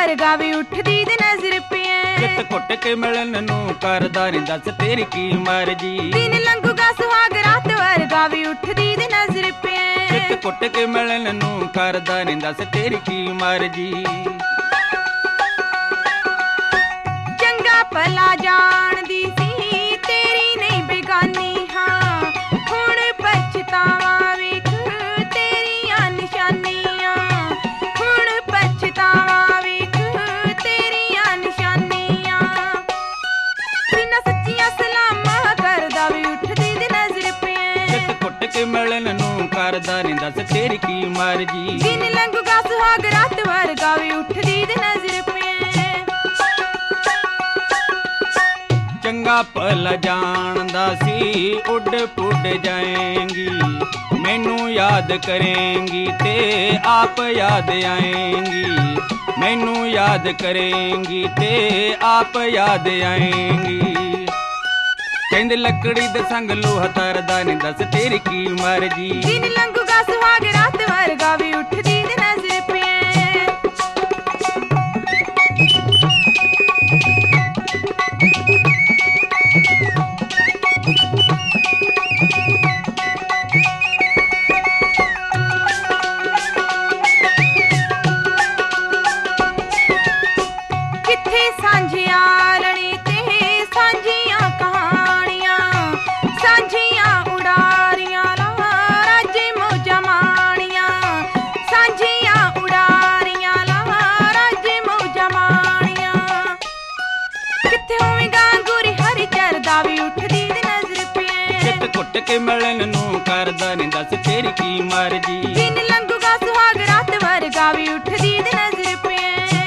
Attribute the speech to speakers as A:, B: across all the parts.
A: ਵਰਗਾ ਵੀ ਉੱਠਦੀ ਤੇ ਨਜ਼ਰ ਪਿਆ
B: ਚਿੱਤ ਘੁੱਟ ਕੇ ਮਿਲਣ ਨੂੰ ਕਰਦਾ ਨੀ ਦੱਸ ਤੇਰੀ ਕੀ ਮਰਜੀ
A: ਦਿਨ ਲੰਘੂਗਾ ਸੁਹਾਗ ਰਾਤ ਵਰਗਾ ਵੀ ਉੱਠਦੀ ਤੇ ਨਜ਼ਰ ਪਿਆ
B: ਚਿੱਤ ਘੁੱਟ ਕੇ ਮਿਲਣ ਨੂੰ ਕਰਦਾ ਨੀ ਦੱਸ ਤੇਰੀ ਕੀ ਮਰਜੀ
A: ਚੰਗਾ ਭਲਾ ਜਾਣਦੀ ਸੀ ਤੇਰੀ ਨਹੀਂ ਬੇਗਾਨੀ ਹਾਂ ਹੁਣ ਪਛਤਾਵਾ ਵੇਖ ਤੇਰੀਆਂ ਨਿਸ਼ਾਨੀਆਂ ਹੁਣ ਪਛਤਾਵਾ ਵੇਖ ਤੇਰੀਆਂ ਨਿਸ਼ਾਨੀਆਂ ਸੀਨਾ ਸੱਚੀਆਂ ਸਲਾਮਾਂ ਕਰਦਾ ਵੀ ਉੱਠਦੀ ਤੇ ਨਜ਼ਰ ਪਿਆ
B: ਚਿੱਤ ਘੁੱਟ ਕੇ ਮਿਲਣ ਨੂੰ ਕਰਦਾ ਨੀ ਦੱਸ ਤੇਰੀ ਕੀ ਮਰਜੀ
A: ਦਿਨ ਲੰਘੂਗਾ ਸੁਹਾਗ ਰਾਤ ਵਰਗਾ ਵੀ ਉੱਠਦੀ ਤੇ ਨਜ਼ਰ ਪਿਆ
B: ਚੰਗਾ ਭਲਾ ਜਾਣਦਾ ਸੀ ਉੱਡ ਪੁੱਡ ਜਾਏਂਗੀ ਮੈਨੂੰ ਯਾਦ ਕਰੇਂਗੀ ਤੇ ਆਪ ਯਾਦ ਆਏਂਗੀ ਮੈਨੂੰ ਯਾਦ ਕਰੇਂਗੀ ਤੇ ਆਪ ਯਾਦ ਆਏਂਗੀ ਕਹਿੰਦੇ ਲੱਕੜੀ ਦੇ ਸੰਗ ਲੋਹਾ ਤਰਦਾ ਨੀ ਦੱਸ ਤੇਰੀ ਕੀ ਮਰਜੀ
A: ਦਿਨ ਲੰਘੂਗਾ ਸੁਹਾਗ ਰਾਤ ਵਰਗਾ ਵੀ ਉੱਠਦੀ ਤੇ ਨਜ਼ਰ ਪਿਆ ਕਿੱਥੇ ਸਾਂਝਿਆਲਣੇ ਤੇ ਸਾਂਝੀਆਂ ਕਹਾਣੀਆਂ ਸਾਂਝੀਆਂ ਉਡਾਰੀਆਂ ਲਾ ਰਾਜੇ ਮੌਜਾਂ ਮਾਣੀਆਂ ਸਾਂਝੀਆਂ ਉਡਾਰੀਆਂ ਲਾ ਰਾਜੇ ਮੌਜਾਂ ਮਾਣੀਆਂ ਕਿੱਥੇ ਹੋਵੇਗਾ ਗੁਰੀ ਹਰੀ ਚਰਦਾ ਵੀ ਉੱਠਦੀ ਤੇ ਨਜ਼ਰ ਪਿਆ
B: ਚਿੱਤ ਘੁੱਟ ਕੇ ਮਿਲਣ ਨੂੰ ਕਰਦਾ ਨੀ ਦੱਸ ਤੇਰੀ ਕੀ ਮਰਜੀ
A: ਦਿਨ ਲੰਘੂਗਾ ਸੁਹਾਗ ਰਾਤ ਵਰਗਾ ਵੀ ਉੱਠਦੀ ਤੇ ਨਜ਼ਰ ਪਿਆ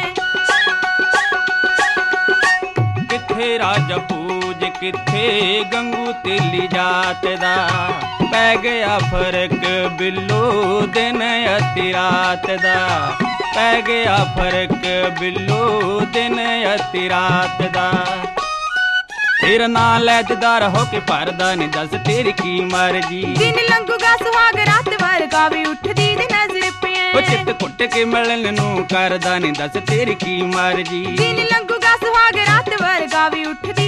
B: ਕਿੱਥੇ ਰਾਜਾ ਪੂਜ ਕਿੱਥੇ ਗੰਗੂ ਤੇਲੀ ਜਾਤ ਦਾ ਪੈ ਗਿਆ ਫਰਕ ਬਿੱਲੋ ਦਿਨ ਅਤੇ ਰਾਤ ਦਾ ਪੈ ਗਿਆ ਫਰਕ ਬਿੱਲੋ ਦਿਨ ਅਤੇ ਰਾਤ ਦਾ ਤੇਰਾ ਨਾਂ ਲੈਦਦਾਰ ਹੋ ਕੇ ਭਰਦਾ ਨੀ ਦੱਸ ਤੇਰੀ ਕੀ ਮਰਜੀ
A: ਦਿਨ ਲੰਘੂਗਾ ਸੁਹਾਗ ਰਾਤ ਵਰਗਾ ਵੀ ਉੱਠਦੀ ਤੇ ਨਜ਼ਰ ਪਿਆ
B: ਉਹ ਚਿੱਤ ਘੁੱਟ ਕੇ ਮਿਲਣ ਨੂੰ ਕਰਦਾ ਨੀ ਦੱਸ ਤੇਰੀ ਕੀ ਮਰਜੀ
A: ਦਿਨ ਲੰਘੂਗਾ ਸੁਹਾਗ ਰਾਤ ਵਰਗਾ ਵੀ ਉੱਠਦੀ